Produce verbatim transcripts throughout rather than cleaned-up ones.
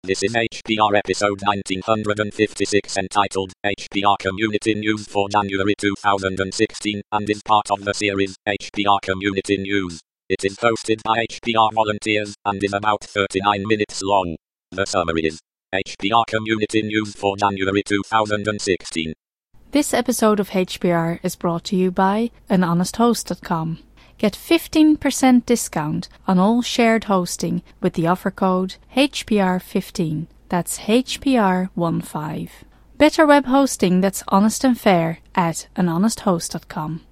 This is H P R episode nineteen fifty-six entitled H P R Community News for January two thousand sixteen and is part of the series H P R Community News. It is hosted by H P R volunteers and is about thirty-nine minutes long. The summary is H P R Community News for January two thousand sixteen. This episode of H P R is brought to you by an honest host dot com. Get fifteen percent discount on all shared hosting with the offer code H P R fifteen. That's H P R fifteen. Better web hosting that's honest and fair at an honest host dot com.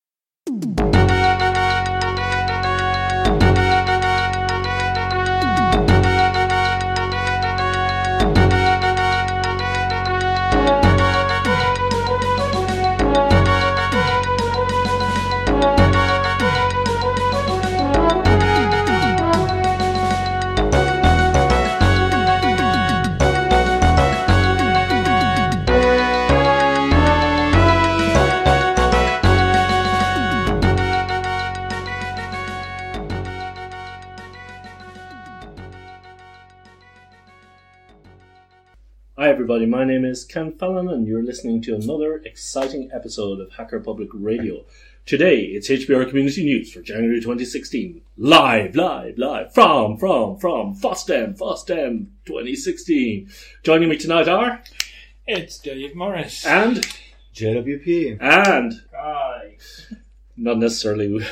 Hi everybody, my name is Ken Fallon and you're listening to another exciting episode of Hacker Public Radio. Today it's H P R Community News for January twenty sixteen. Live, live, live from, from, from FOSDEM, FOSDEM twenty sixteen. Joining me tonight are... It's Dave Morris. And... J W P. And... Hi. Not necessarily...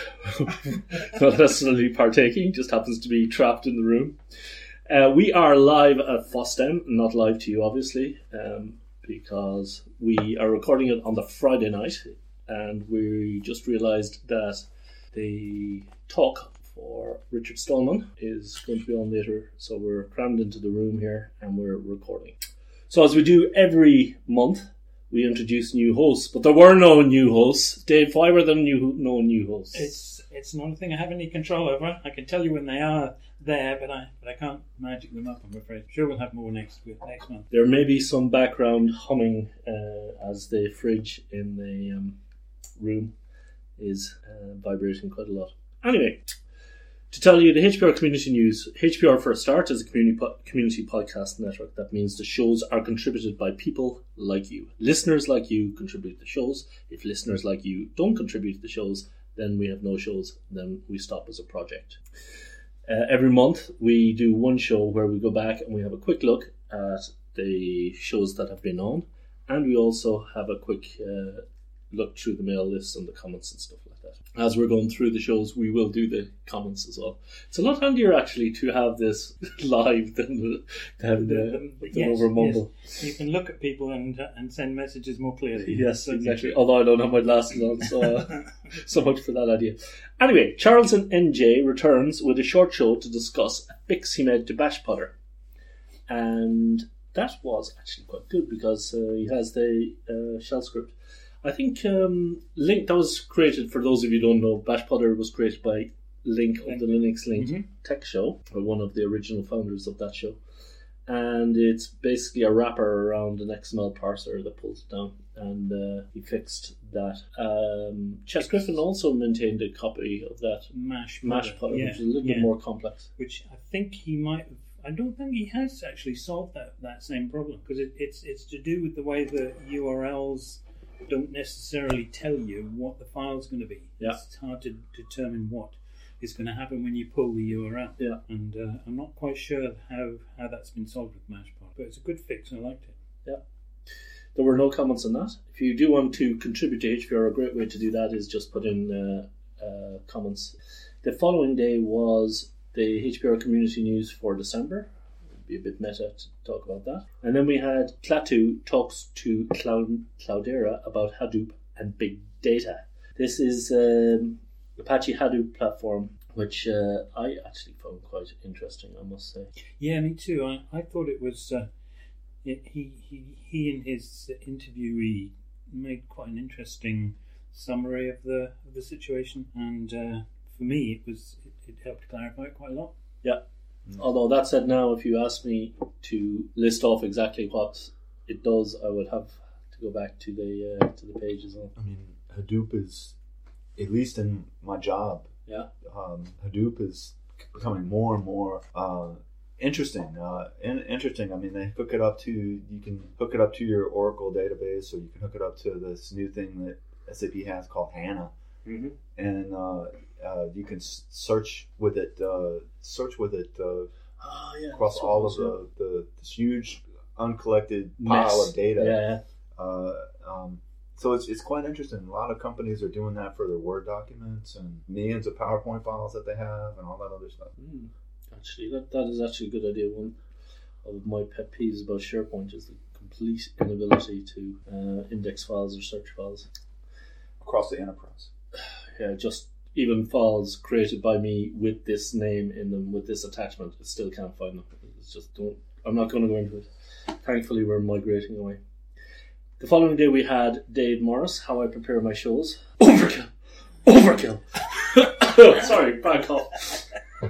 not necessarily partaking, just happens to be trapped in the room. Uh, we are live at FOSDEM, not live to you obviously, um, because we are recording it on the Friday night, and we just realised that the talk for Richard Stallman is going to be on later, so we're crammed into the room here and we're recording. So as we do every month, we introduce new hosts, but there were no new hosts. Dave, why were there new, no new hosts? It's it's not a thing I have any control over. I can tell you when they are there, but I but I can't magic them up, I'm afraid. Sure, we'll have more next week, next month. There may be some background humming uh, as the fridge in the um, room is uh, vibrating quite a lot. Anyway, to tell you the H P R Community News, H P R for a start is a community po- community podcast network. That means the shows are contributed by people like you. Listeners like you contribute the shows. If listeners like you don't contribute to the shows, then we have no shows, then we stop as a project. Uh, every month we do one show where we go back and we have a quick look at the shows that have been on, and we also have a quick uh, look through the mail lists and the comments and stuff like that. As we're going through the shows, we will do the comments as well. It's a lot handier actually to have this live than, than, uh, than yes, over mumble. Yes. You can look at people and uh, and send messages more clearly. Yes, exactly. Although I don't have my glasses on, so uh, so much for that idea. Anyway, Charlton N J returns with a short show to discuss a fix he made to BashPutter. And that was actually quite good because uh, he has the uh, shell script. I think um, Link, that was created, for those of you who don't know, BashPutter was created by Link of the Linux Link mm-hmm. Tech Show, or one of the original founders of that show. And it's basically a wrapper around an X M L parser that pulls it down. And uh, he fixed that. Um, Chet Griffin also maintained a copy of that Mash Mash Putter, yeah, which is a little yeah. bit more complex. Which I think he might have, I don't think he has actually solved that, that same problem, because it, it's it's to do with the way the U R Ls don't necessarily tell you what the file's going to be. Yeah. It's hard to determine what is going to happen when you pull the U R L. Yeah. And uh, I'm not quite sure how, how that's been solved with Mashpot, but it's a good fix. I liked it. Yeah. There were no comments on that. If you do want to contribute to H P R, a great way to do that is just put in uh, uh, comments. The following day was the H P R Community News for December. Be a bit meta to talk about that. And then we had Klaatu talks to Cloud, Cloudera about Hadoop and big data. This is um, Apache Hadoop platform, which uh, I actually found quite interesting, I must say. Yeah, me too. I, I thought it was uh, it, he he he in his interviewee made quite an interesting summary of the of the situation, and uh, for me it was it, it helped clarify it quite a lot. Yeah. Although that said, now if you ask me to list off exactly what it does, I would have to go back to the uh, to the page as well. I mean, Hadoop is, at least in my job, yeah, um, Hadoop is becoming more and more uh, interesting. Uh, in, interesting. I mean, they hook it up to you can hook it up to your Oracle database, or you can hook it up to this new thing that S A P has called HANA, Mm-hmm. and uh, uh, you can s- search with it. Uh, search with it uh, Oh, yeah. across that's all what of it was, the, the this huge uncollected yeah. pile Mess. of data. Yeah, yeah. Uh, um, so it's it's quite interesting. A lot of companies are doing that for their Word documents and millions of PowerPoint files that they have and all that other stuff. Mm. Actually, that, that is actually a good idea. One of my pet peeves about SharePoint is the complete inability to uh, index files or search files. Across the enterprise. Yeah, just even files created by me with this name in them, with this attachment, I still can't find them. It's just don't. I'm not going to go into it. Thankfully, we're migrating away. The following day, we had Dave Morris, How I Prepare My Shows. Overkill! Overkill! Sorry, bad cough.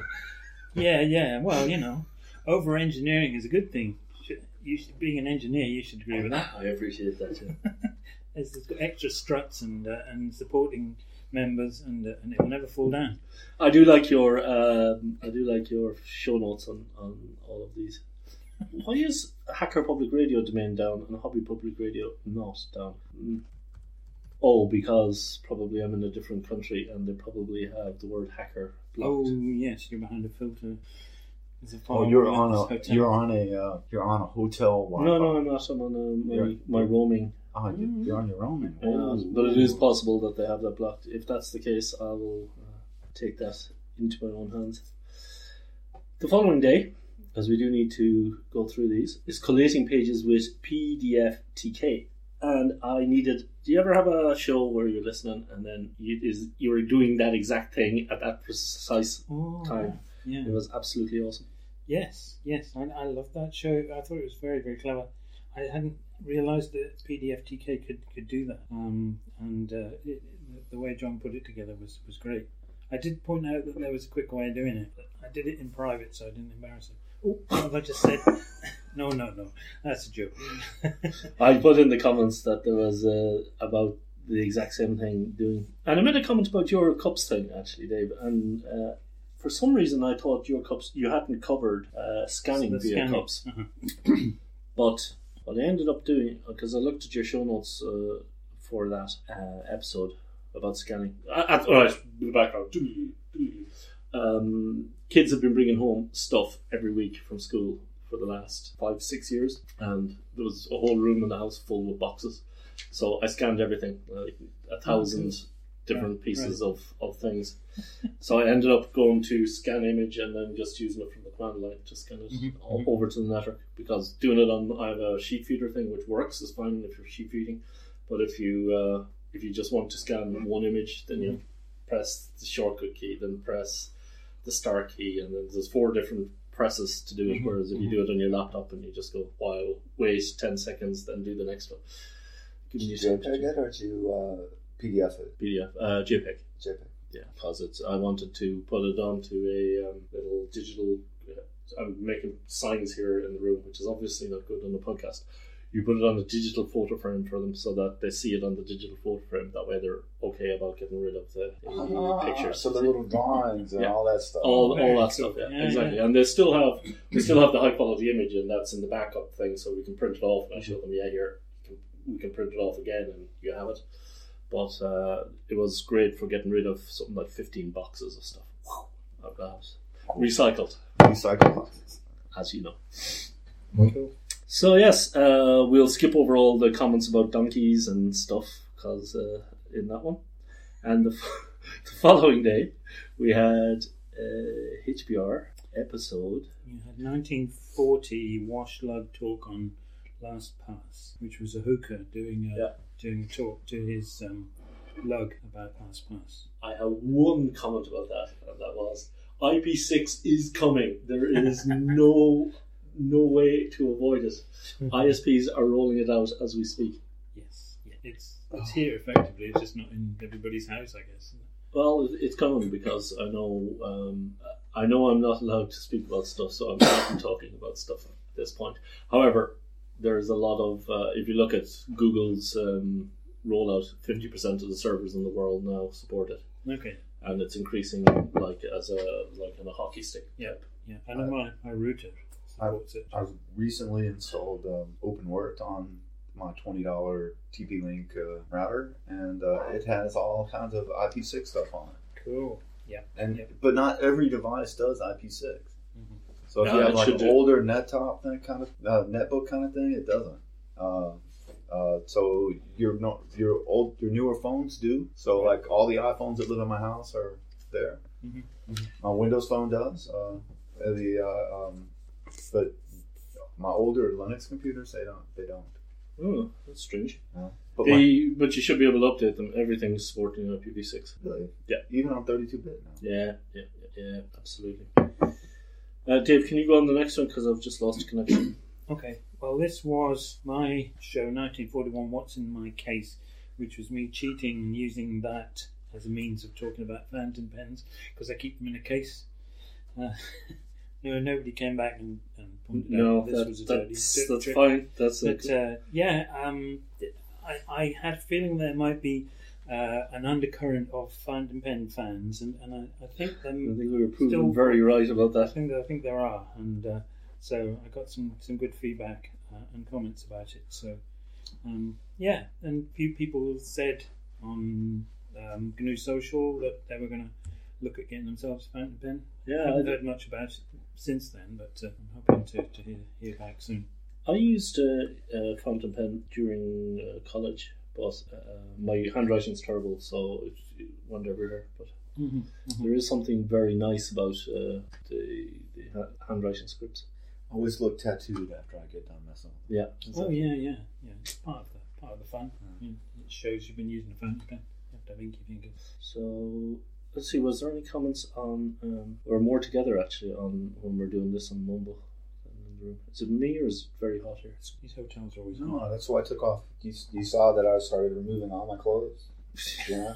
Yeah, yeah. Well, you know, over engineering is a good thing. Should, you should, being an engineer, you should agree with that. I appreciate that, yeah. It's, it's got extra struts and uh, and supporting members, and uh, and it will never fall down. I do like your um, I do like your show notes on, on all of these. Why is Hacker Public Radio domain down and Hobby Public Radio not down? Mm. Oh, because probably I'm in a different country and they probably have the word hacker blocked. Oh yes, you're behind a filter. There's a Oh, file you're around on this a hotel. you're on a uh, you're on a hotel Wi-Fi. No, no, I'm not. I'm on a, my, You're- my roaming. Oh, you- you're on your roaming. Yeah, Oh. but it is possible that they have that blocked. If that's the case, I will uh, take that into my own hands. The following day, as we do need to go through these, is collating pages with P D F T K. And I needed. Do you ever have a show where you're listening and then you is you were doing that exact thing at that precise Oh, time? yeah. It was absolutely awesome. Yes, yes. I, I loved that show. I thought it was very, very clever. I hadn't realised that P D F T K could, could do that. Um, and uh, it, the way John put it together was, was great. I did point out that there was a quick way of doing it, but I did it in private, so I didn't embarrass him. Oh, what have I just said? No, no, no. That's a joke. I put in the comments that there was uh, about the exact same thing doing. And I made a comment about your cups thing, actually, Dave. And uh, for some reason, I thought your cups, you hadn't covered uh, scanning So the via scanning. cups. Uh-huh. But what I ended up doing, because I looked at your show notes uh, for that uh, episode about scanning. Uh, all right, the background. Um, kids have been bringing home stuff every week from school for the last five, six years, and there was a whole room in the house full with boxes. So I scanned everything, like a thousand different Right, pieces of, of things. So I ended up going to scan image and then just using it from the command line to scan it Mhm, all mhm. over to the network, because doing it on, I have a sheet feeder thing which works, is fine if you're sheet feeding, but if you uh, if you just want to scan one image, then you press the shortcut key, then press the start key, and then there's four different presses to do it. Mhm, Whereas if you do it on your laptop and you just go while wait ten seconds, then do the next one. Giving you time to JPEG do- it or to uh, P D F it? P D F, uh, JPEG. JPEG. Yeah, because it's. I wanted to put it onto a um, little digital. Uh, I'm making signs here in the room, which is obviously not good on the podcast. You put it on a digital photo frame for them, so that they see it on the digital photo frame. That way, they're okay about getting rid of the uh, Ah, pictures. So the little drawings and Yeah. all that stuff. all, Very all that cool. stuff, yeah, Yeah, exactly. yeah. And they still have we still have the high quality image, and that's in the backup thing, so we can print it off. And I show them, yeah, here you can, we can print it off again, and you have it. But uh, it was great for getting rid of something like fifteen boxes of stuff. I've got recycled, Recycle. as you know. Cool. So yes, uh, we'll skip over all the comments about donkeys and stuff, because uh, in that one. And the, the following day, we had uh, H B R episode. You had nineteen forty Wash Lug talk on Last Pass, which was a hooker doing a, Yeah. doing a talk to his um, lug about Last Pass. I have one comment about that, and that was I P six is coming. There is no no way to avoid it. I S Ps are rolling it out as we speak. Yes, yeah. it's it's here effectively. It's just not in everybody's house, I guess. Well, it- it's coming because I know um, I know I'm not allowed to speak about stuff, so I'm not talking about stuff at this point. However, there's a lot of uh, if you look at Google's um, rollout, fifty percent of the servers in the world now support it, Okay. and it's increasing like as a like in a hockey stick. Yep. yeah. I know my, my router supports it. I've recently installed um, OpenWrt on my twenty dollars T P-Link uh, router, and uh, it has all kinds of I P six stuff on it. Cool. Yeah. And Yep. but not every device does I P six. Mhm. So if No, you it have like should an do. older NetTop that kind of uh, netbook kind of thing, it doesn't. Uh, uh, so your no, your old your newer phones do. So like all the iPhones that live in my house are there. Mhm. My Windows phone does. Uh, the uh, um, but my older Linux computers they don't they don't. Oh, that's strange. Uh, but my, The, but you should be able to update them. Everything's supporting I P v six. really, Yeah. even on thirty-two bit now. Yeah, yeah, yeah, yeah, absolutely. Uh, Dave, can you go on the next one because I've just lost connection? Okay, well, this was my show, nineteen forty-one, What's in My Case, which was me cheating and using that as a means of talking about fountain pens, because I keep them in a case. Uh, no, nobody came back and, and pointed No, out that this that, was a dirty that's trick. that's fine. That's But it. uh, yeah, um, I, I had a feeling there might be uh, an undercurrent of fountain pen fans, and, and I, I think I them. think we were proven still- very right about I that. think I think there are, and uh, so I got some, some good feedback uh, and comments about it. So um, yeah, and a few people said on um, G N U Social that they were going to look at getting themselves a fountain pen. I Yeah, haven't I, heard much about it since then, but uh, I'm hoping to, to hear, hear back soon. I used a, a fountain pen during uh, college, but uh, my handwriting's terrible, so it went everywhere. But Mm-hmm. there is something very nice about uh, the, the ha- handwriting scripts. I always look tattooed after I get done messing. Yeah. Oh yeah, yeah, yeah. It's part of the part of the fun. Yeah, it shows you've been using a fountain pen. You have to have inky fingers. So let's see. Was there any comments on, um, or more together actually, on when we're doing this on Mumble? In the room? Is it me or is it very hot here? These hotels are always No, hot. that's why I took off. You, you saw that I started removing all my clothes. Yeah.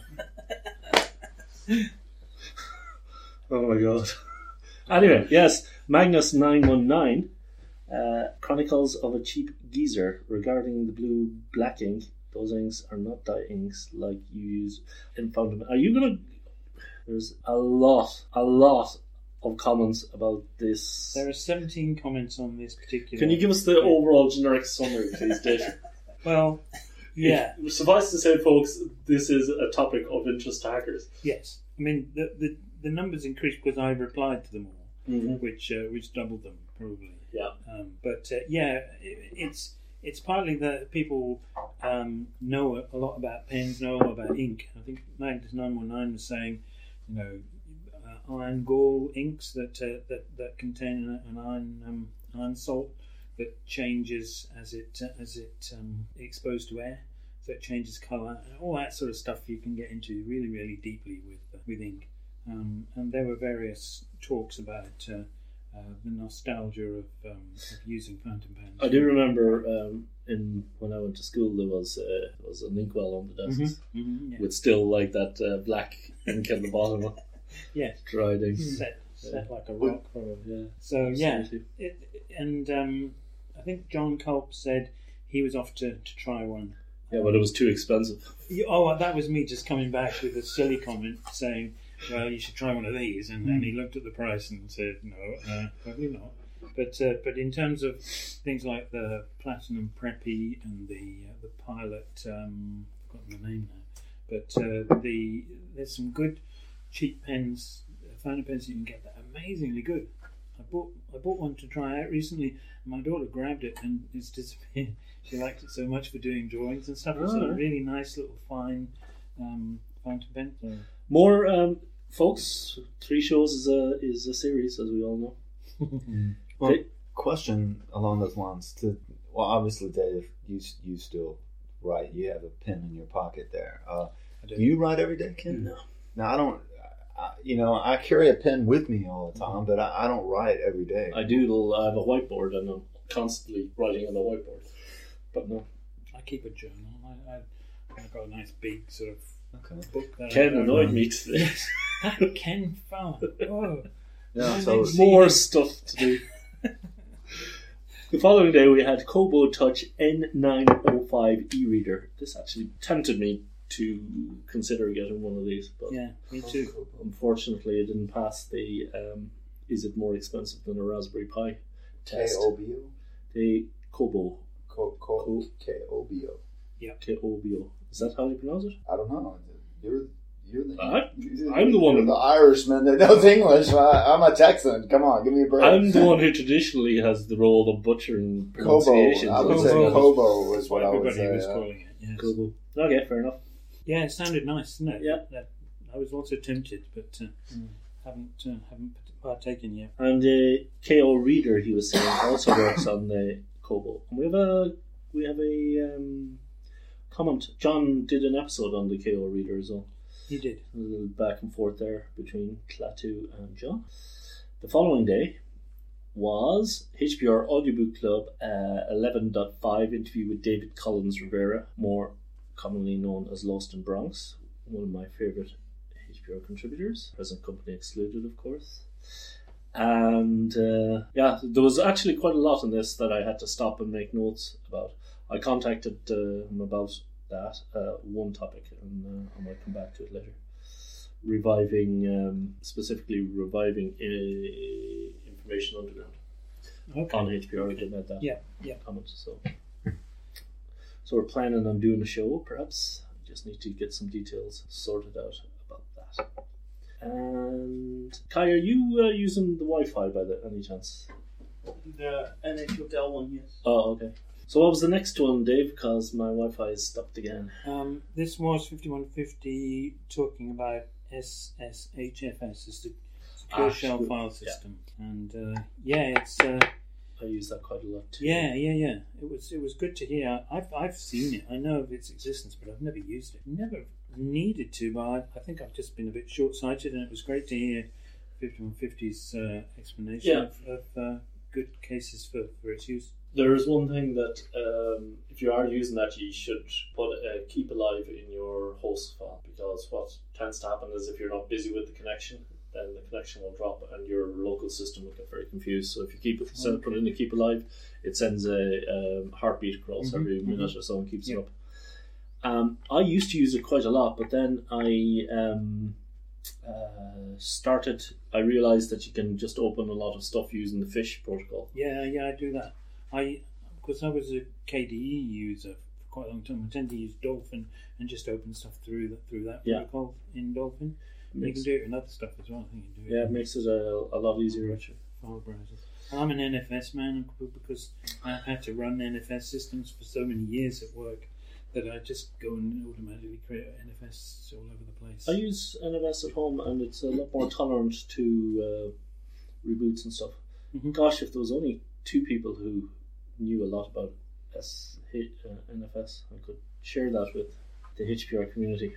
Oh my god. Anyway, yes, Magnus nine one nine uh, Chronicles of a Cheap Geezer regarding the blue black ink. Those inks are not dye inks like you use in fountain. Are you gonna? There's a lot, a lot of comments about this. There are seventeen comments on this particular. Can you give us the overall generic summary, please, Dave? Well, yeah, It- suffice to say, folks, this is a topic of interest to hackers. yes. I mean, the, the the numbers increased because I replied to them all, Mm-hmm. which uh, which doubled them probably. Yeah. Um, but uh, yeah, it, it's it's partly that people um, know a, a lot about pens, know a lot about ink. I think Magnus nine one nine was saying, you know, uh, iron gall inks that uh, that that contain an iron um, iron salt that changes as it uh, as it um, exposed to air, so it changes colour, and all that sort of stuff you can get into really really deeply with uh, with ink. Um, and there were various talks about uh, uh, the nostalgia of, um, of using fountain pens. I do remember um, in when I went to school there was uh, there was an inkwell on the desks Mm-hmm, yeah. with still like that uh, black ink at the bottom, Yes, dried ink. set set Yeah. like a rock. Yeah. So yeah, Absolutely. it, and um, I think John Culp said he was off to, to try one. Yeah, but it was too expensive. Yeah, oh, that was me just coming back with a silly comment saying, well, you should try one of these. And then he looked at the price and said, no, uh, probably not. But uh, but in terms of things like the Platinum Preppy and the uh, the Pilot, um, I've forgotten the name now, but uh, the there's some good cheap pens, uh, fountain pens you can get that are amazingly good. I bought I bought one to try out recently. And my daughter grabbed it and it's disappeared. She liked it so much for doing drawings and stuff. It's Oh, a right. really nice little fine um, fountain pen. So, More um, folks. Three shows is a is a series, as we all know. Well, Hey. question along those lines. To well, obviously, Dave, you you still write. You have a pen in your pocket there. Uh, I do. do you write every day, Ken? No. No, I don't. I, you know, I carry a pen with me all the time, but I, I don't write every day. I do. I have a whiteboard, and I'm constantly writing on the whiteboard. But no. I keep a journal. I, I, I've got a nice big sort of Okay. book that Ken I annoyed me today. Ken found. Oh. Yeah, My so name's- More stuff to do. The following day we had Kobo Touch N nine oh five e-reader. This actually tempted me to consider getting one of these, but Yeah, me too. unfortunately it didn't pass the um, is it more expensive than a Raspberry Pi K test. O B O? The Kobo. Ko- ko- K O B O. K O B O. Is that how you pronounce it? I don't know. You're you're the I- you're, I'm the one you're who- the Irishman that knows English. I, I'm a Texan. Come on, give me a break. I'm the one who traditionally has the role of butchering Kobo. pronunciations. I would and say stuff. Kobo is what I would Everybody say. was yeah. calling it. Yes. Kobo. Okay, fair enough. Yeah, it sounded nice, didn't it? Yeah. That- I was also tempted, but uh, haven't uh, haven't partaken yet. And the K O Reader, he was saying, also works on the Kobo. And we have a we have a um, comment. John did an episode on the K O Reader as well. He did. A little back and forth there between Klaatu and John. The following day was H P R Audiobook Club uh, eleven point five interview with David Collins Rivera, more commonly known as Lost in Bronx, one of my favourite H P R contributors, present company excluded, of course. And uh, yeah, there was actually quite a lot in this that I had to stop and make notes about. I contacted uh, him about that, uh, one topic, and uh, I might come back to it later. Reviving, um, specifically reviving uh, Information Underground Okay. on H P R. I did make that Yeah, yeah. comment. So, so we're planning on doing a show, perhaps. I just need to get some details sorted out about that. And Kai, are you uh, using the Wi-Fi by the, any chance? The N H O L one, yes. Oh, okay. So what was the next one, Dave? Because my Wi-Fi is stopped again. Um, this was fifty-one fifty talking about S S H F S, it's the Secure Ah, Shell sure. File Yeah. System, and uh, yeah, it's uh, I use that quite a lot too. yeah, yeah, yeah. It was it was good to hear. I've I've seen it. I know of its existence, but I've never used it. Never needed to, but I, I think I've just been a bit short-sighted, and it was great to hear fifty-one fifty's uh, explanation Yeah. of, of uh, good cases for, for its use. There is one thing that um, if you are using that, you should put uh, keep alive in your host file, because what tends to happen is if you're not busy with the connection, then the connection will drop and your local system will get very confused. So if you keep it, send, put it in the keep alive, it sends a um, heartbeat across Mhm, every mhm. minute or so and keeps Yeah. it up. Um, I used to use it quite a lot, but then I um, uh, started. I realized that you can just open a lot of stuff using the Fish protocol. Yeah, yeah, I do that. I, because I was a K D E user for quite a long time. I tend to use Dolphin and just open stuff through that through that Yeah. protocol in Dolphin. You Makes- can do it in other stuff as well. I think you can do it. Yeah, it in makes it a, a lot easier. Actually. file browsers. I'm an N F S man because I've had to run N F S systems for so many years at work that I just go and automatically create N F S all over the place. I use N F S at home, and it's a lot more tolerant to uh, reboots and stuff. Mhm. Gosh, if there was only two people who knew a lot about S, uh, N F S, I could share that with the H P R community.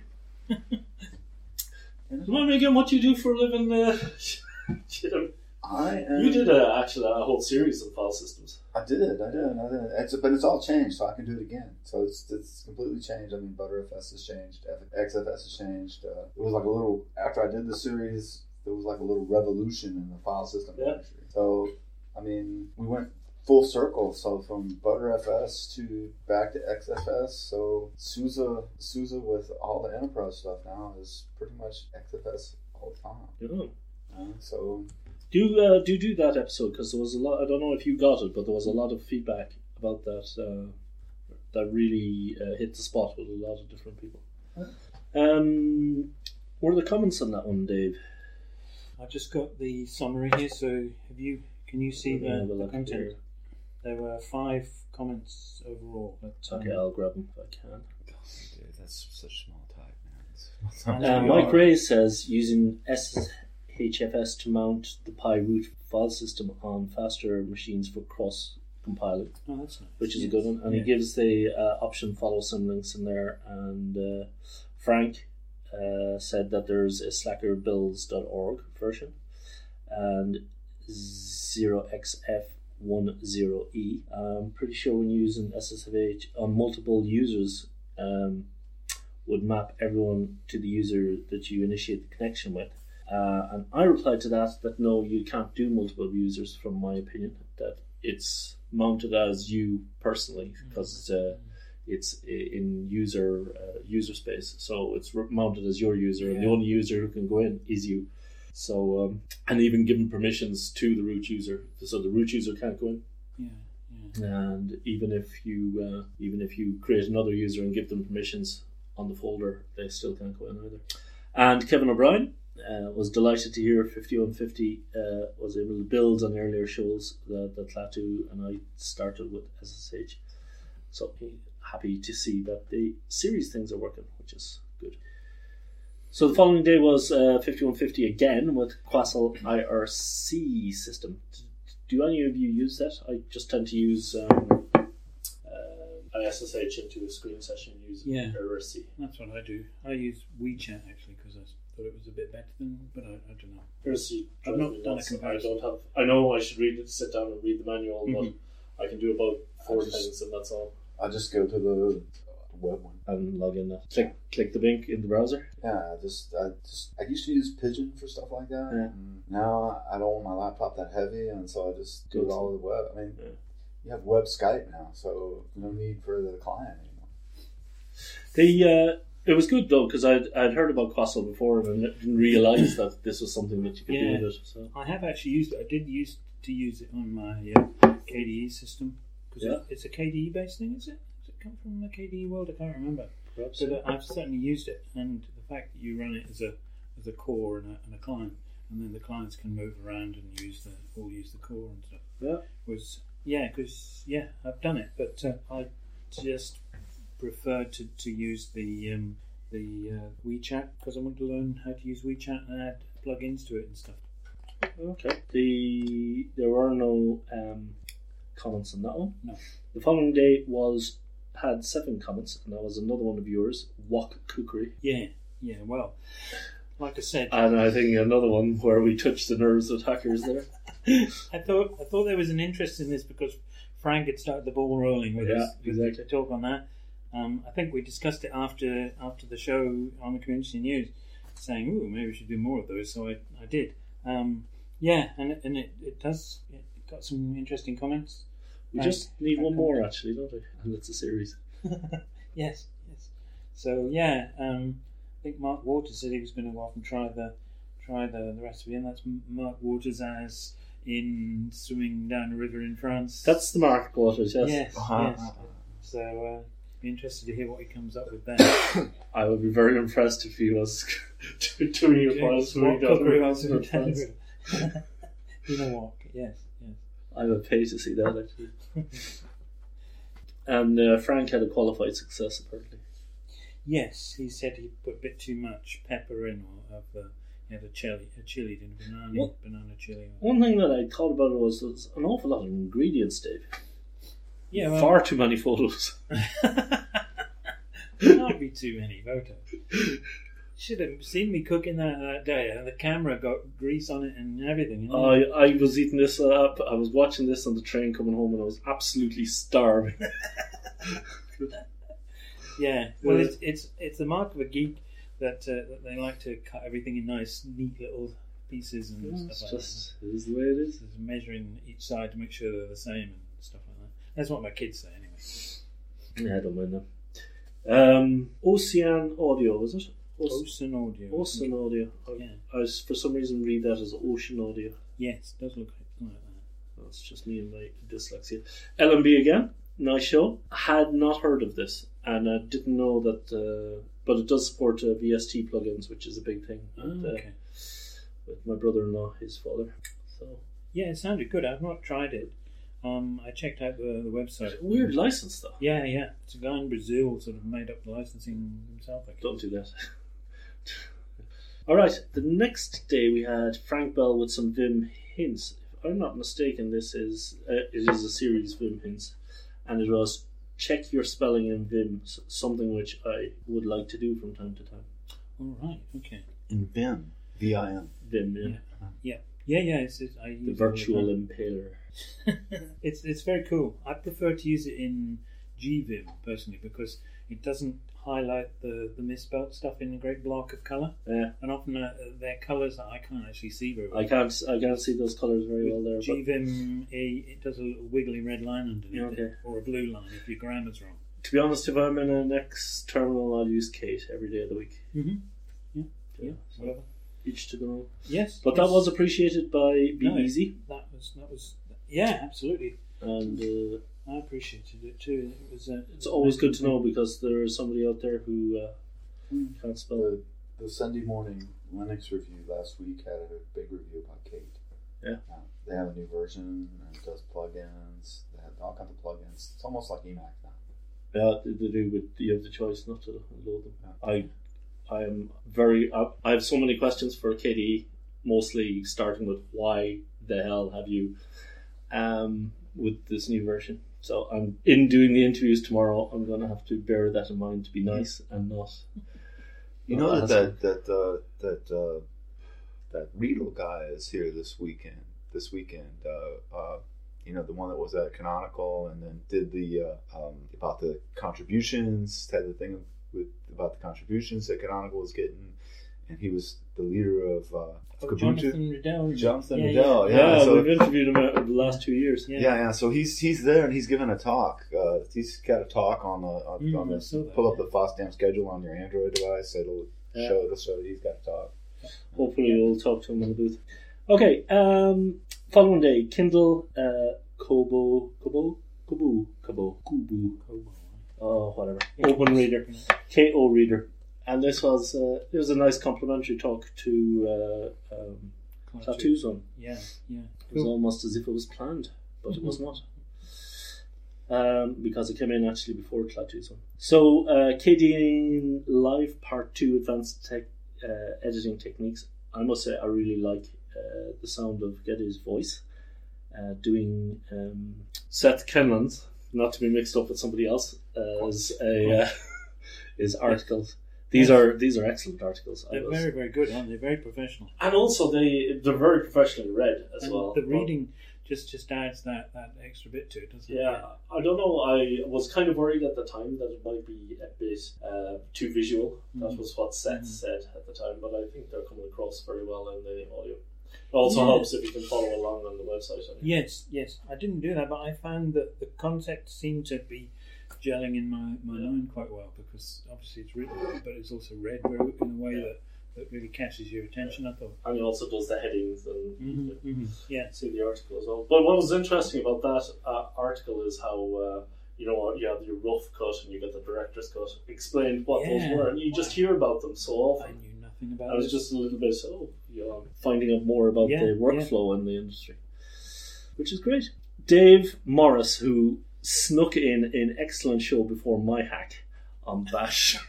Remind me again what you do for a living. Uh, Jim? I am, You did a, actually a whole series of file systems. I did, I did, I did. It's, but it's all changed, so I can do it again. So it's it's completely changed. I mean, ButterFS has changed, X F S has changed. Uh, it was like a little, after I did the series, there was like a little revolution in the file system Yeah. industry. So, I mean, we went full circle. So from ButterFS to back to X F S. So SUSE, SUSE with all the enterprise stuff now is pretty much X F S all the time. Yeah. Uh, so Do uh, do do that episode, because there was a lot. I don't know if you got it, but there was a lot of feedback about that. Uh, that really uh, hit the spot with a lot of different people. Um, what are the comments on that one, Dave? I've just got the summary here. So have you? Can you see Let me the, have a the look content? here. There were five comments overall. But, um, Okay, I'll grab them if I can. Dude, that's such small type, I man. know Uh, you Mike are. Gray says using S H F S to mount the Pi root file system on faster machines for cross compiling, Oh, that's nice. which is Yes. a good one. And Yeah. he gives the uh, option follow some links in there. And uh, Frank uh, said that there's a slacker builds dot org version and zero X F ten E. I'm pretty sure when using S S H on multiple users, um, would map everyone to the user that you initiate the connection with. Uh, and I replied to that that no, you can't do multiple users from my opinion, that it's mounted as you personally, because uh, it's i- in user uh, user space, so it's re- mounted as your user, and the Yeah. only user who can go in is you. So, um, and even giving permissions to the root user, so the root user can't go in. Yeah, yeah. And even if you uh, even if you create another user and give them permissions on the folder, they still can't go in either. And Kevin O'Brien uh, was delighted to hear fifty-one fifty uh, was able to build on earlier shows that, that Klaatu and I started with S S H. So happy to see that the series things are working, which is good. So the following day was uh, fifty-one fifty again with Quassel I R C system. Do any of you use that? I just tend to use um, uh, S S H into a screen session and use Yeah. I R C. That's what I do. I use WeChat actually because I thought it was a bit better than, but I, I don't know. I R C I've drives not me done a nuts. I comparison. don't have. I know I should read it, sit down and read the manual, Mhm. but I can do about four I just- things and that's all. I just go to the web one. And log in. That. Click, click the link in the browser. Yeah, I just, I just, I used to use Pigeon for stuff like that. Yeah. And now I don't want my laptop that heavy, and so I just do it all over the web. I mean, Yeah. you have web Skype now, so no need for the client anymore. The uh, it was good though because I'd I'd heard about Quassel before and I didn't realise that this was something that you could Yeah. do with it. So I have actually used it. I did use to use it on my uh, K D E system because Yeah. it, it's a K D E based thing, is it? Does it come from the K D E world? I can't remember. perhaps. But uh, I've certainly used it, and the fact that you run it as a as a core and a, and a client, and then the clients can move around and use the all use the core and stuff. Yeah. Was yeah, because yeah, I've done it, but uh, I just prefer to, to use the um, the uh, WeChat because I want to learn how to use WeChat and add plugins to it and stuff. Okay. The there were no um, comments on that one. No. The following day was had seven comments, and that was another one of yours, Wok Cookery, Yeah, yeah. Well, like I said, and I think another one where we touched the nerves of hackers there. I thought I thought there was an interest in this because Frank had started the ball rolling with Yeah, us with exactly. the talk on that. Um, I think we discussed it after after the show on the Community News, saying, "Ooh, maybe we should do more of those." So I, I did. Um, yeah, and it- and it, it does it got some interesting comments. We Frank- just need Frank one more, commented. actually, don't we? And it's a series. Yes, yes. So yeah, um, I think Mark Waters said he was going to go off and try the try the, the recipe, and that's M- Mark Waters as in swimming down a river in France. That's the Mark Waters, yes. yes, Uh-huh. yes. So uh, be interested to hear what he comes up with then. I would be very impressed if he was doing it while swimming What down the cookery river was in it down the France. river? You know what? Yes, yes. I would pay to see that, actually. And uh, Frank had a qualified success, apparently. Yes, he said he put a bit too much pepper in, or of the he had a chili, a chili, in banana, What? banana chili. One thing that I thought about it was there's an awful lot of ingredients, Dave. Yeah, well, Far too many photos. Can't be too many photos. Should have seen me cooking that that day, and the camera got grease on it and everything. You know? I, I was eating this up. I was watching this on the train coming home, and I was absolutely starving. Yeah, well, it's it's it's the mark of a geek that uh, that they like to cut everything in nice, neat little pieces and It's stuff like just it is the way it is. that. Just measuring each side to make sure they're the same and stuff like that. That's what my kids say, anyway. Yeah, I don't mind them. Um, Ocean Audio, was it? Oce- Ocean Audio. Ocean Audio. I, Yeah. I was, for some reason read that as Ocean Audio. Yes, it does look like that. That's just me and my dyslexia. L M B again, nice show. Had not heard of this, and I didn't know that. Uh, but it does support uh, V S T plugins, which is a big thing. Oh, with, uh, okay. with my brother-in-law, his father. So Yeah, it sounded good. I've not tried it. Um, I checked out the, the website. it's a weird license, though. Yeah, yeah. It's a guy in Brazil sort of made up the licensing himself. I guess. Don't do that. All right. The next day we had Frank Bell with some Vim hints. If I'm not mistaken, this is uh, it is a series Vim hints, and it was check your spelling in Vim, s- something which I would like to do from time to time. All right. Okay. In Vim, V I M. Vim, yeah, Yeah. Yeah, yeah. It's, it's, I use the it all virtual time. impaler. it's it's very cool. I prefer to use it in G Vim personally because it doesn't highlight the, the misspelt stuff in a great block of colour, Yeah, and often uh, they're colours that I can't actually see very well. I can't I can't see those colours very well there. G Vim, it does a little wiggly red line underneath Okay. it, or a blue line if your grammar's wrong. But to be honest, if I'm in an X terminal, I'll use Kate every day of the week. Mm-hmm. Yeah, Yeah, yeah, so- whatever. each to their own. Yes, But yes. that was appreciated by Be No, Easy, That was that was yeah, absolutely. and uh, I appreciated it too. It was. Uh, it's always good to know because there is somebody out there who uh, Mm. can't spell. The, the Sunday morning Linux review last week had a big review about Kate. Yeah. Uh, they have a new version and it does plugins. They have all kinds of plugins. It's almost like Emacs now. Yeah, they they do, but you have the choice not to load them. Yeah. I, I am very. I, I have so many questions for K D E, mostly starting with why the hell have you, um, with this new version. So I'm in doing the interviews tomorrow. I'm going to have to bear that in mind to be nice and not. You not know ask that that that uh, that uh, that Riedel guy is here this weekend. This weekend, uh, uh, you know, the one that was at Canonical and then did the uh, um, about the contributions. Had the thing with about the contributions that Canonical was getting, and he was the leader of uh, Oh, Kubuntu. Jonathan Riddell. Jonathan Yeah, Riddell, Yeah, yeah. so, we've interviewed him over the last two years. Yeah. yeah, yeah. So he's he's there and he's giving a talk. Uh, he's got a talk on the on, Mm, on I this. saw that, Pull up yeah. the FOSDEM schedule on your Android device. It'll Yeah. show it'll show that he's got a talk. Hopefully we'll talk to him in the booth. Okay, um, following day, Kindle, uh, Kobo, Kobo, Kobo, Kobo, Kubu, oh, whatever, Open Reader, K O Reader. And this was, uh, it was a nice complimentary talk to uh, um, Tattoo Zone. Yeah, yeah. It was almost as if it was planned, but it was not. Um, because it came in actually before Tattoo Zone. So, uh, K D E Live Part two Advanced Tech uh, Editing Techniques. I must say I really like uh, the sound of Geddy's voice uh, doing um, Seth Kenland's, not to be mixed up with somebody else, uh, as a uh, his articles. These Yes. are these are excellent articles. I They're was- very, very good, aren't they? Very professional. and also they they're very professionally read as And well. the reading just, just adds that, that extra bit to it, doesn't it? Yeah, I don't know. I was kind of worried at the time that it might be a bit uh, too visual. That Mhm. was what Seth Mhm. said at the time, but I think they're coming across very well in the audio. It also Yeah. helps if you can follow along on the website. I think. Yes, yes. I didn't do that, but I found that the concept seemed to be gelling in my, my Yeah. mind quite well because obviously it's written, but it's also read very, in a way Yeah. that, that really catches your attention, I thought. And it also does the headings and Mm-hmm, mm-hmm. Yeah. see the article as well. But what was interesting about that uh, article is how uh, you know you have your rough cut and you get the director's cut. Explained what Yeah. those were, and you just hear about them so I often. knew nothing about I was it. just a little bit so you know, finding out more about Yeah, the workflow in the industry, which is great. Dave Morris, who snuck in an excellent show before my hack on Bash,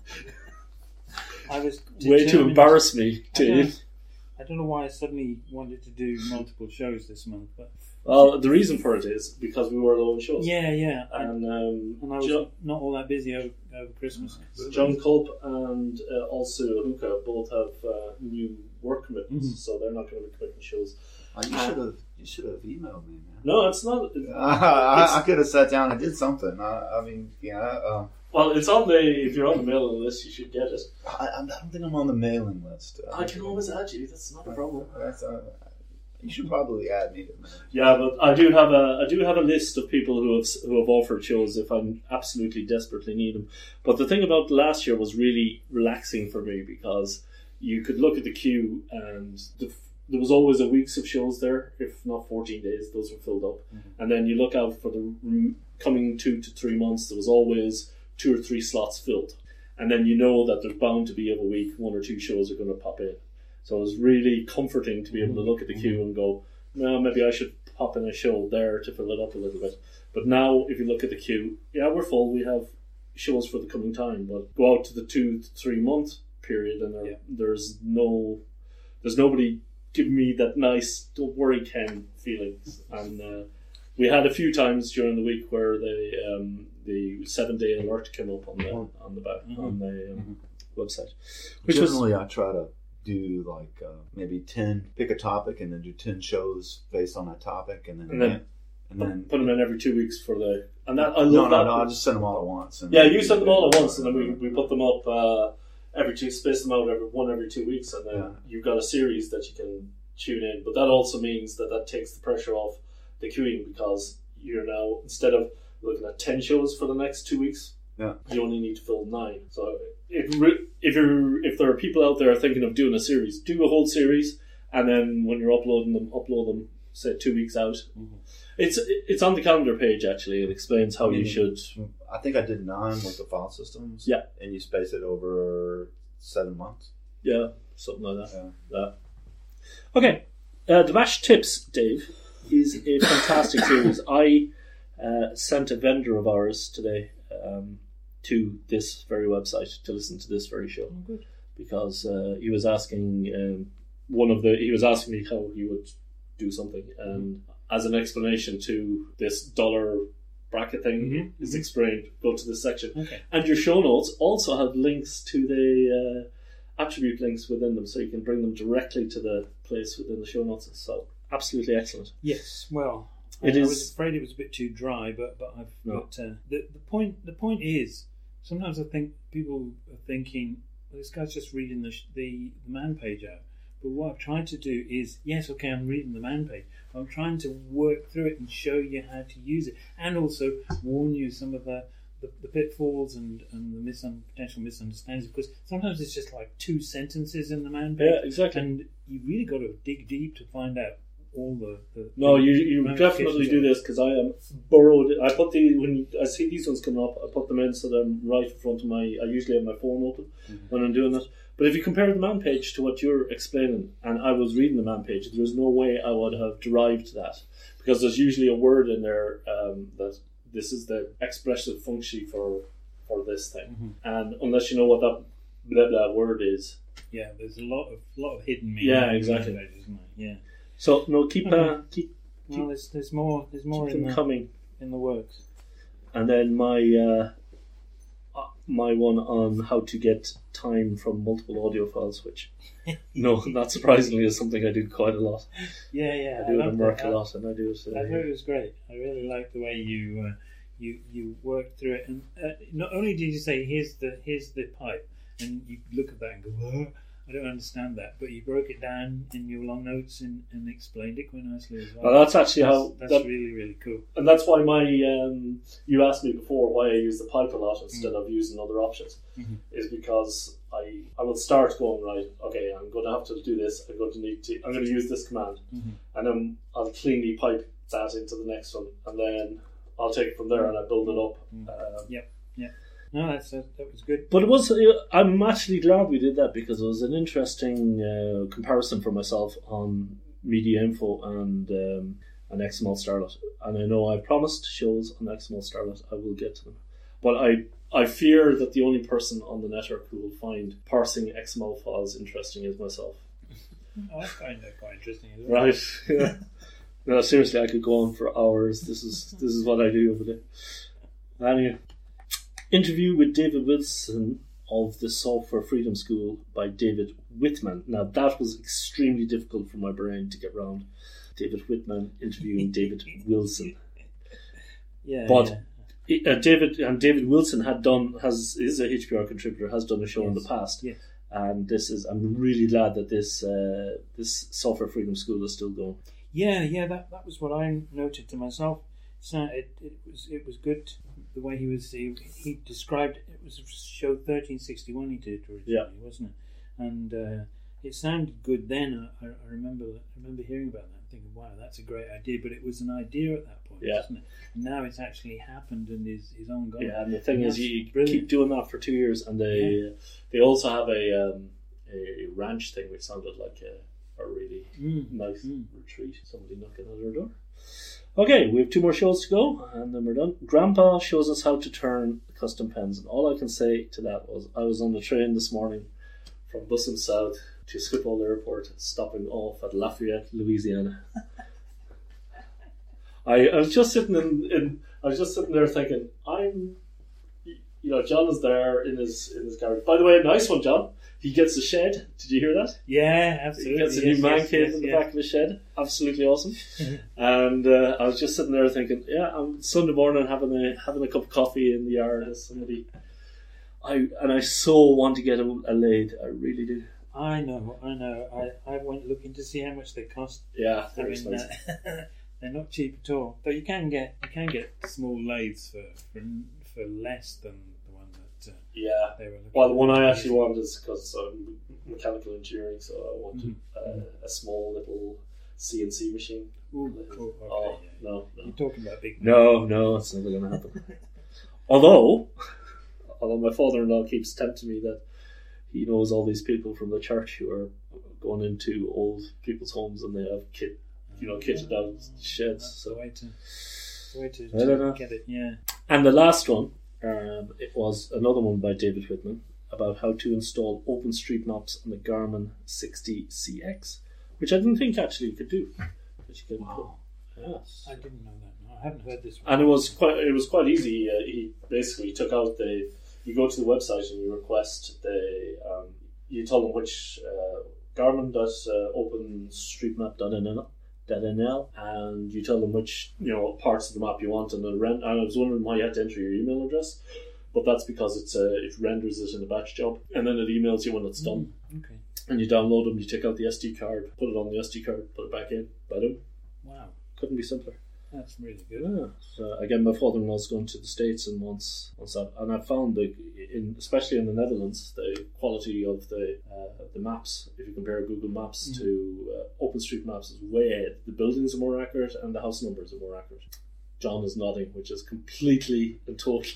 I was way to determined- embarrass me, I don't, Dave. I don't know why I suddenly wanted to do multiple shows this month, but Well, the reason for it is because we were alone shows. yeah, yeah. I, And, um, and I was Jo- not all that busy over, over Christmas. John Culp and uh, also Hookah both have uh, new work commitments, Mhm. so they're not going to be committing shows. Oh, you should have you should have emailed me, man. No, it's not. It's, I, I could have sat down and did something. I, I mean, yeah. Uh, well, it's on the. If you're on the mailing list, you should get it. I, I don't think I'm on the mailing list. I can always add you. That's not a problem. That's, uh, you should probably add me to that. Yeah, but I do have a I do have a list of people who have who have offered shows if I absolutely desperately need them. But the thing about last year was really relaxing for me because you could look at the queue and the, there was always a weeks of shows there, if not fourteen days. Those were filled up, Mm-hmm. and then you look out for the r- coming two to three months. There was always two or three slots filled, and then you know that there's bound to be every week one or two shows are going to pop in. So it was really comforting to be able to look at the queue and go, no, maybe I should pop in a show there to fill it up a little bit. But now, if you look at the queue, yeah, we're full. We have shows for the coming time, but go out to the two to three month period, and there, Yeah. there's no, there's nobody giving me that nice "don't worry, Ken" feelings. And uh, we had a few times during the week where the um, the seven day alert came up on the on the back Mhm. on the um, Mm-hmm. website, which was Generally, I try to do like uh, maybe ten, pick a topic, and then do ten shows based on that topic, and then And then and then put them in every two weeks for the and that I love no, no, that. no. I just send them all at once. And Yeah, you send them all at once, and then we, we put them up uh, every two, space them out every one every two weeks, and then Yeah. you've got a series that you can tune in. But that also means that that takes the pressure off the queuing because you're now instead of looking at ten shows for the next two weeks, Yeah. You only need to fill nine. So if re- if you're if there are people out there thinking of doing a series, do a whole series, and then when you're uploading them, upload them say two weeks out. Mm-hmm. It's it's on the calendar page actually. It explains how I mean, you should. I think I did nine with the file systems. Yeah, and you space it over seven months. Yeah, something like that. Yeah. That. Okay, uh, the Bash Tips, Dave, is a fantastic series. I uh, sent a vendor of ours today um, to this very website to listen to this very show. Oh, good. Because uh, he was asking um, one of the he was asking me how he would do something, and as an explanation to this dollar bracket thing mm-hmm. is explained, go to this section. Okay. And your show notes also have links to the uh, attribute links within them, so you can bring them directly to the place within the show notes. So absolutely excellent. Yes, well, it I, is, I was afraid it was a bit too dry, but but I've no. but, uh, the the point the point is sometimes I think people are thinking, well, this guy's just reading the, the the man page out. But what I've tried to do is, yes, okay, I'm reading the man page. I'm trying to work through it and show you how to use it, and also warn you some of the, the, the pitfalls and, and the misun- potential misunderstandings, because sometimes it's just like two sentences in the man page. Yeah, exactly. And you really got to dig deep to find out all the... the no, the you you definitely do this, because I am borrowed. I put the, when I see these ones coming up, I put them in so that I'm right in front of my, I usually have my phone open mm-hmm. when I'm doing that. But if you compare the man page to what you're explaining, and I was reading the man page, there's no way I would have derived that, because there's usually a word in there um, that this is the expressive function for for this thing, mm-hmm. and unless you know what that blah blah word is, yeah, there's a lot of lot of hidden meaning. Yeah, exactly. Page, isn't there? Yeah. So no, keep okay. uh, keep, keep well, there's there's more there's more keep in them the, coming in the works. And then my. Uh, my one on how to get time from multiple audio files, which, no, not surprisingly, is something I do quite a lot. Yeah, yeah. I do I it in work a lot, and I do it. Uh, I thought it was great. I really liked the way you uh, you you worked through it, and uh, not only did you say here's the here's the pipe, and you look at that and go, oh, I don't understand that, but you broke it down in your long notes and, and explained it quite nicely as well. well that's actually that's, how that's that, really really cool. And that's why my um, you asked me before why I use the pipe a lot instead mm. of using other options, mm-hmm. is because I I will start going, right, okay, I'm going to have to do this. I'm going to need to I'm going to use this command, mm-hmm. and then I'll cleanly pipe that into the next one, and then I'll take it from there and I build it up. Mm. Um, yep, yep. No, that's uh, that was good. But it was. I'm actually glad we did that, because it was an interesting uh, comparison for myself on Media Info and um, and X M L Starlet. And I know I promised shows on X M L Starlet I will get to them, but I I fear that the only person on the network who will find parsing X M L files interesting is myself. I find that quite interesting as well. Right? Yeah. No, seriously, I could go on for hours. This is this is what I do every day. Anyway. Interview with David Wilson of the Software Freedom School by David Whitman. Now, that was extremely difficult for my brain to get round. David Whitman interviewing David Wilson. Yeah, but yeah. Uh, David and David Wilson had done has is a H P R contributor, has done a show yes. in the past. Yes. And this is I'm really glad that this uh, this Software Freedom School is still going. Yeah, yeah, that that was what I noted to myself. So it, it was it was good the way he was he, he described it. It was show thirteen sixty-one he did originally, yeah. wasn't it? And uh, it sounded good then. I, I remember I remember hearing about that and thinking, wow, that's a great idea. But it was an idea at that point, yeah. wasn't it? And now it's actually happened and is, is ongoing. Yeah, and the thing and is, you brilliant. keep doing that for two years, and they yeah. they also have a um, a ranch thing, which sounded like a, a really mm. nice mm. retreat. Somebody knocking on our door. Okay, we have two more shows to go, and then we're done. Grandpa shows us how to turn custom pens, and all I can say to that was I was on the train this morning from Bussum South to Schiphol Airport, stopping off at Lafayette, Louisiana. I, I was just sitting in, in I was just sitting there thinking, I'm, you know, John is there in his in his garage. By the way, nice one, John. He gets a shed. Did you hear that? Yeah, absolutely. He gets a yes, new man yes, cave yes, in the yes. back of his shed. Absolutely awesome. And uh, I was just sitting there thinking, yeah, I'm Sunday morning having a having a cup of coffee in the yard as somebody. I and I so want to get a, a lathe. I really do. I know, I know. I, I went looking to see how much they cost. Yeah, I they're mean, expensive. uh, they're not cheap at all. But you can get you can get small lathes for for, for less than the uh, Yeah. they were looking Well, the one I at. actually want is because I'm mechanical engineering, so I wanted Mhm. uh, a small little C N C machine. Ooh, cool. Okay, oh, yeah. no, no. You're talking about big. No, no, it's never going to happen. although, although my father-in-law keeps tempting me that he knows all these people from the church who are going into old people's homes and they have kit, you know, kitted out sheds. That's So the way to, the way to, I don't know. to get it. Yeah. And the last one, um, it was another one by David Whitman about how to install OpenStreetMaps on the Garmin sixty C X, which I didn't think actually you could do. But you can Wow. put, yes. I didn't know that. No, I haven't heard this one. And it was quite it was quite easy. Uh, he basically took out the you go to the website and you request the um, you tell them which uh, Garmin does uh, OpenStreetMap dot N L and you tell them which you know parts of the map you want and then rent. And I was wondering why you had to enter your email address, but that's because it's uh, it renders it in a batch job and then it emails you when it's done. Mm, okay. And you download them, you take out the S D card, put it on the S D card, put it back in. Boom. Wow. Couldn't be simpler. That's really good. Yeah. So again, my father-in-law's going to the States and wants wants that, and I found the in especially in the Netherlands the quality of the uh, the maps. If you compare Google Maps Mm. to uh, OpenStreetMaps, is way ahead. The buildings are more accurate and the house numbers are more accurate. John is nodding, which is completely and totally.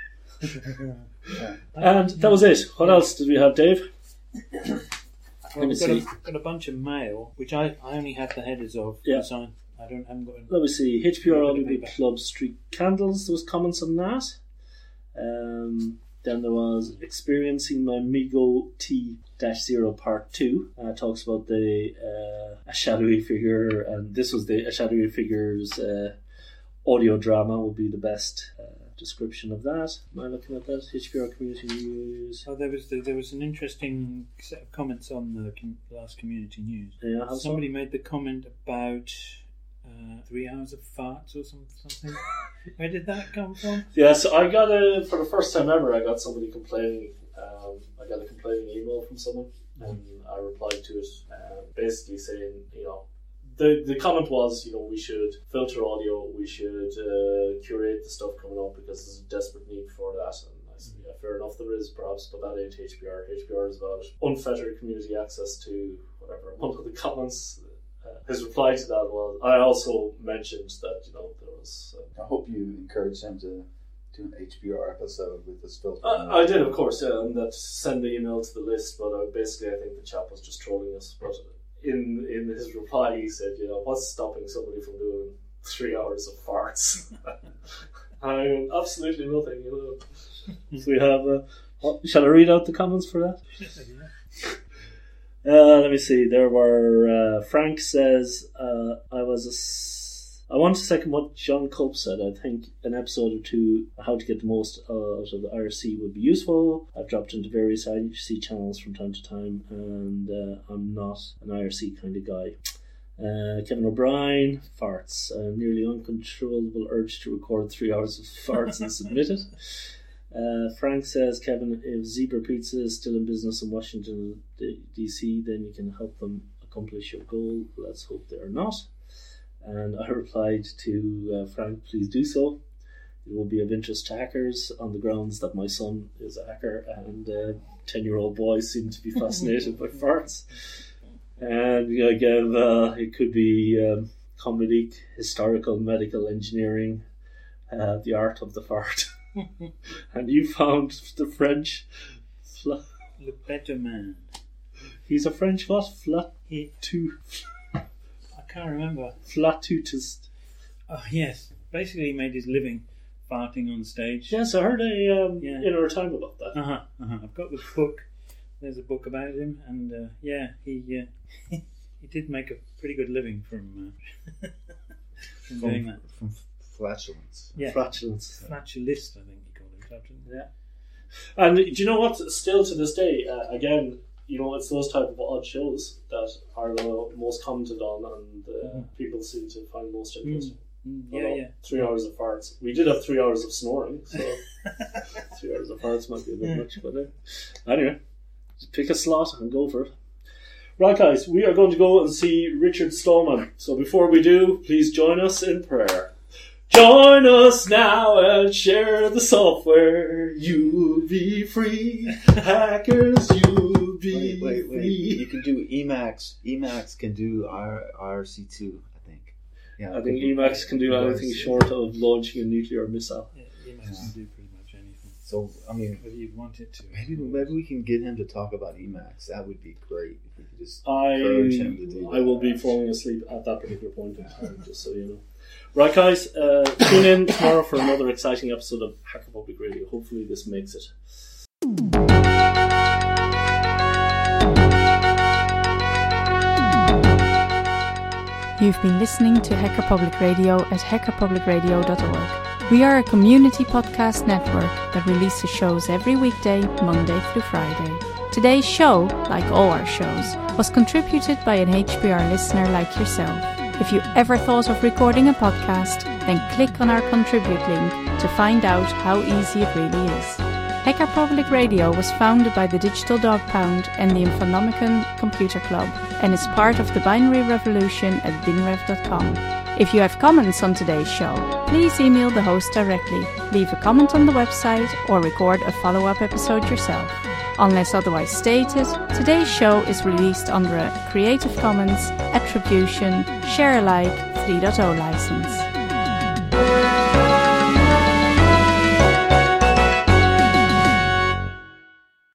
Yeah. And that was it. What else did we have, Dave? Well, me we've got a, see. got a bunch of mail, which I, I only have the headers of. Yeah. because I, I don't haven't got. Let me see. H P R Look at the Audio paper. Club Street Candles. There was comments on that. Um, then there was experiencing my Migo T zero part two. Uh, talks about the uh, a shadowy figure, and this was the a shadowy figure's uh, audio drama would be the best uh, description of that. Am I looking at that? H P R Community News. Oh, there was the, there was an interesting set of comments on the com- last community news. Yeah, how's Somebody made the comment about uh, three hours of farts or some, something. Where did that come from? Yeah, so I got a, for the first time ever, I got somebody complaining. Um, I got a complaining email from someone, and I replied to it, uh, basically saying, you know, the the comment was, you know, we should filter audio, we should uh, curate the stuff coming up because there's a desperate need for that. And I said, yeah, fair enough, there is perhaps, but that ain't H P R. H P R is about unfettered community access to whatever. One of the comments. Uh, his reply to that was, I also mentioned that, you know, there was. Uh, I hope you encourage them to do an H B R episode with this filter. I, I did, of course, yeah, and that send the email to the list, but uh, basically I think the chap was just trolling us. But in in his reply, he said, you know, what's stopping somebody from doing three hours of farts? I mean, absolutely nothing, you know. So we have, uh, what, shall I read out the comments for that? Uh, let me see. There were uh, Frank says uh, I was a s- I want to second what John Culp said. I think an episode or two how to get the most out of the I R C would be useful. I've dropped into various I R C channels from time to time, and uh, I'm not an I R C kind of guy. Uh, Kevin O'Brien farts. A nearly uncontrollable urge to record three hours of farts and submit it. Uh, Frank says, Kevin, if Zebra Pizza is still in business in Washington, D C, then you can help them accomplish your goal. Let's hope they are not. And I replied to uh, Frank, please do so. It will be of interest to hackers on the grounds that my son is a hacker and uh, ten-year-old boys seem to be fascinated by farts. And you know, again, uh, it could be um, comedic, historical, medical, engineering, uh, the art of the fart. And you found the French. Fla- Le better man. He's a French what? Flat He, two. I can't remember. Flatutist. Oh yes, basically he made his living farting on stage. Yes, I heard a um, Yeah. in our time about that. Uh huh. Uh-huh. I've got the book. There's a book about him, and uh, yeah, he uh, he did make a pretty good living from uh, from doing that. From flatulence. Yeah, Flatulence. flatulist, I think he called him. Flatulent. Yeah. And do you know what? Still to this day, uh, again, you know, it's those type of odd shows that are the most commented on, and uh, Mhm. people seem to find most interesting. Mm, Although yeah, yeah. Three hours of farts. We did have three hours of snoring, so three hours of farts might be a bit much. But uh, anyway, just pick a slot and go for it. Right, guys, we are going to go and see Richard Stallman. So before we do, please join us in prayer. Join us now and share the software. You'll be free. Hackers, you'll be Wait, wait, wait. free. You can do Emacs. Emacs can do I R C two, I think. Yeah, I think Emacs can do anything short of launching a nuclear missile. Yeah, Emacs can do pretty much anything. So, I mean, Whether you want it to. maybe maybe we can get him to talk about Emacs. That would be great if we could just I encourage him to do that. I will be falling asleep at that particular point in time, just so you know. Right, guys, uh, tune in tomorrow for another exciting episode of Hacker Public Radio. Hopefully this makes it. You've been listening to Hacker Public Radio at hacker public radio dot org. We are a community podcast network that releases shows every weekday, Monday through Friday. Today's show, like all our shows, was contributed by an H P R listener like yourself. If you ever thought of recording a podcast, then click on our contribute link to find out how easy it really is. Hacker Public Radio was founded by the Digital Dog Pound and the Infonomicon Computer Club and is part of the binary revolution at binrev dot com. If you have comments on today's show, please email the host directly, leave a comment on the website, or record a follow-up episode yourself. Unless otherwise stated, today's show is released under a Creative Commons Attribution Share Alike three point oh license.